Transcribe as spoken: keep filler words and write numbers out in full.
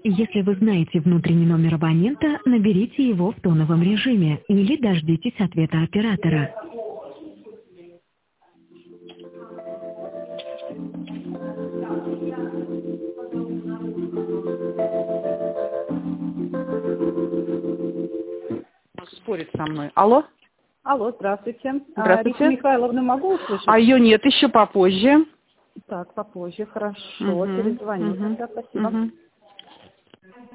Если вы знаете внутренний номер абонента, наберите его в тоновом режиме или дождитесь ответа оператора. Спорит со мной. Алло? Алло, здравствуйте. Здравствуйте. А, Риту Михайловну могу услышать? А ее нет, еще попозже. Так, попозже, хорошо. Угу, Перезвоню угу, тогда, спасибо. угу.